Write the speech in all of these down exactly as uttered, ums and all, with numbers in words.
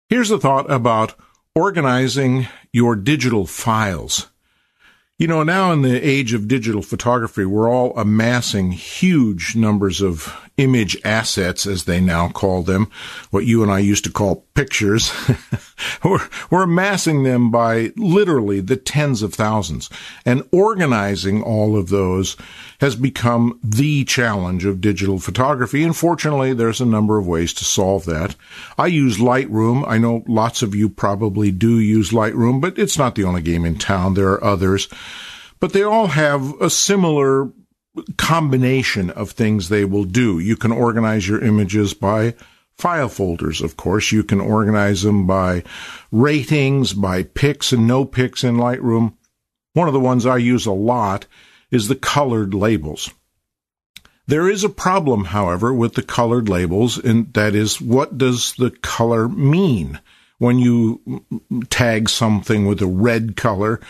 Here's a thought about organizing your digital files. You know, now in the age of digital photography, we're all amassing huge numbers of image assets, as they now call them, what you and I used to call pictures. we're, we're amassing them by literally the tens of thousands. And organizing all of those has become the challenge of digital photography. And fortunately, there's a number of ways to solve that. I use Lightroom. I know lots of you probably do use Lightroom, but it's not the only game in town. There are others. But they all have a similar combination of things they will do. You can organize your images by file folders, of course. You can organize them by ratings, by pics and no pics in Lightroom. One of the ones I use a lot is the colored labels. There is a problem, however, with the colored labels, and that is, what does the color mean? When you tag something with a red color,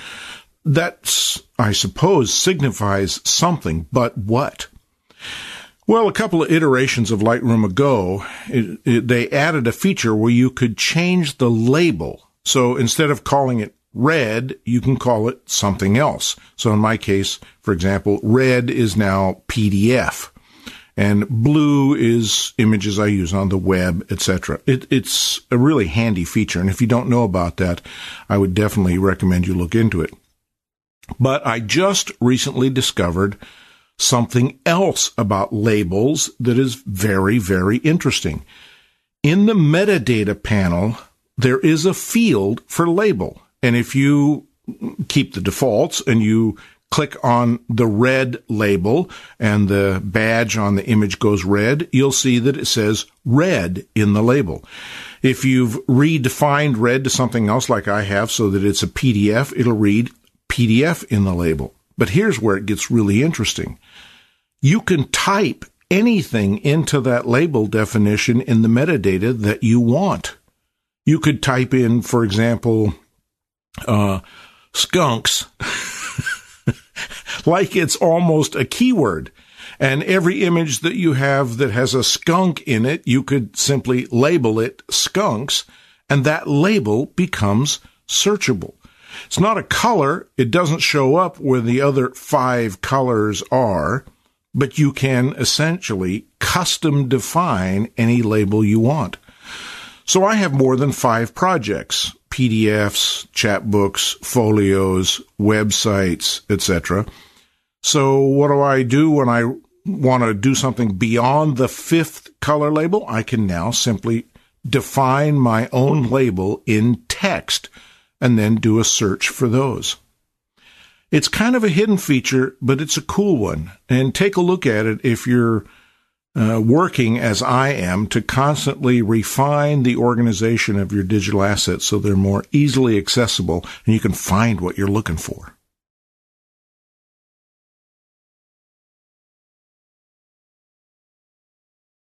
that, I suppose, signifies something, but what? Well, a couple of iterations of Lightroom ago, it, it, they added a feature where you could change the label. So instead of calling it red, you can call it something else. So in my case, for example, red is now P D F, and blue is images I use on the web, et cetera. It, it's a really handy feature, and if you don't know about that, I would definitely recommend you look into it. But I just recently discovered something else about labels that is very, very interesting. In the metadata panel, there is a field for label. And if you keep the defaults and you click on the red label and the badge on the image goes red, you'll see that it says red in the label. If you've redefined red to something else like I have so that it's a P D F, it'll read P D F in the label. But here's where it gets really interesting. You can type anything into that label definition in the metadata that you want. You could type in, for example, uh, skunks, like it's almost a keyword. And every image that you have that has a skunk in it, you could simply label it skunks, and that label becomes searchable. It's not a color. It doesn't show up where the other five colors are, but you can essentially custom define any label you want. So I have more than five projects, P D Fs, chapbooks, folios, websites, et cetera. So what do I do when I want to do something beyond the fifth color label? I can now simply define my own label in text and then do a search for those. It's kind of a hidden feature, but it's a cool one. And take a look at it if you're uh, working, as I am, to constantly refine the organization of your digital assets so they're more easily accessible and you can find what you're looking for.